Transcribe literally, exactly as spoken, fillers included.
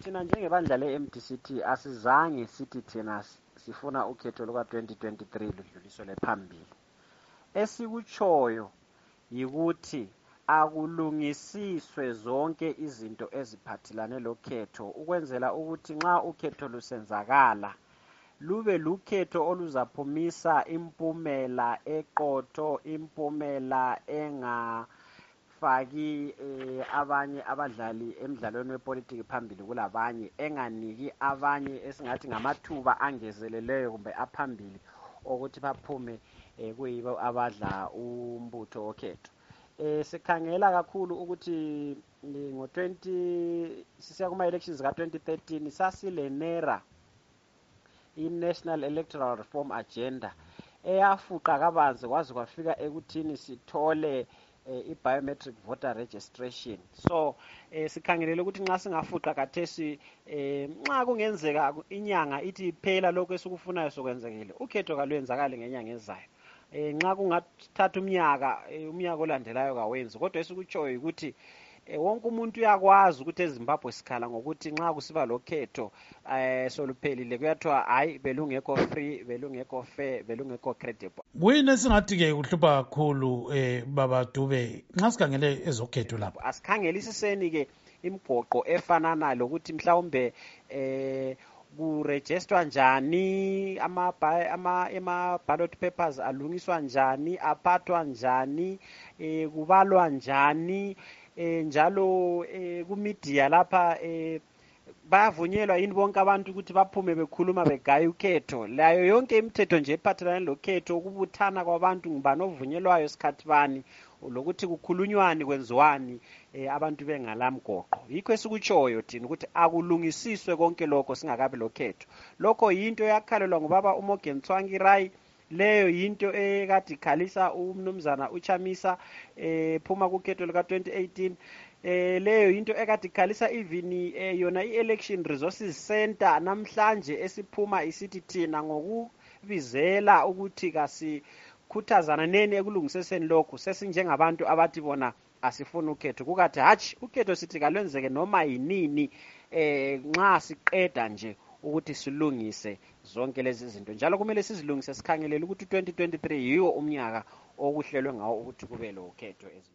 thina njengebandla le-M D C T asizange sithi thina sifuna ukhetho luka twenty twenty-three ludluliselwe phambili. Esikutshoyo yikuthi akulungisiswe zonke izinto eziphathelane lokhetho ukwenzela ukuthi nxa ukhetho lusenzakala lube lukhetho oluzaphumisa impumela eqotho, impumela enga faki eh, abanye abadlali emidlalweni wepolitiki phambili kulabanye, enganiki abanye esingathi ngamathuba angezeleleyo kumbe aphambili ukuthi baphume eh, kuyibo abadla umbutho wokhetho. Eh sikhangela kakhulu ukuthi ngo twenty sisiya kuma elections ka twenty thirteen sasilenera i-National Electoral Reform Agenda eyafuqa kabanzi kwaze kwafika ekuthini sithole eh, i-biometric voter registration. So eh, sikhangelele ukuthi nxa singafuqa kathesi eh, nxa kungenzeka inyanga ithi phela lokho esikufunayo sokwenzekile ukhetho kalwenzakali ngenyanga ezayo. Eh, nxa kungathatha umnyaka eh, umnyaka olandelayo kawenzi, kodwa esikutshoyo ukuthi eh, wonke umuntu uyakwazi ukuthi eZimbabwe sikhala ngokuthi nxa kusiba lokhetho eh soluphelile kuyathiwa hayi belungekho free, belungekho fair, belungekho credible. Kuyini esingathi ke kuhlupha kakhulu eh baba Dube nxa sikhangele ezokhetho lapho? Asikhangelisiseni ke imigoqo efanana lokuthi mhlawumbe eh kuregistrwa njani ama ama ama ballot papers alungiswa njani, aphathwa njani, eh kubalwa njani, eh njalo eh ku media lapha eh bayavunyelwa yini bonke abantu ukuthi baphume bekhuluma begaya ukhetho. Layo yonke imithetho nje ephathelane lokhetho, ukubuthana kwabantu ngubani ovunyelwayo isikhathi bani, lokuthi kukhulunywani kwenziwani eh, abantu bengalamgoqo. Yikho esikutshoyo thina ukuthi akulungisiswe konke lokho singakabi lokhetho. Lokho yinto yakhalelwa ngubaba uMorgan Tsvangirai, leyo yinto ekade ikhalisa umnumzana uChamisa eh phuma kukhetho lika twenty eighteen. Eh leyo into ekade ikhalisa even eh, yona i-Election Resources Center namhlanje esiphuma isithi thina ngokubizela ukuthi kasi khuthazana neni ekulungiseseni lokho sesinjengabantu abathi bona asifuna ukhetho. Kukathi hatshi ukhetho sithi kalwenzeke noma yinini eh nxa siqeda nje ukuthi silungise zonke lezi zinto. Njalo kumele sizilungise sikhangelele ukuthi twenty twenty-three yiwo umnyaka okuhlelwe ngawo ukuthi kube lo ukhetho.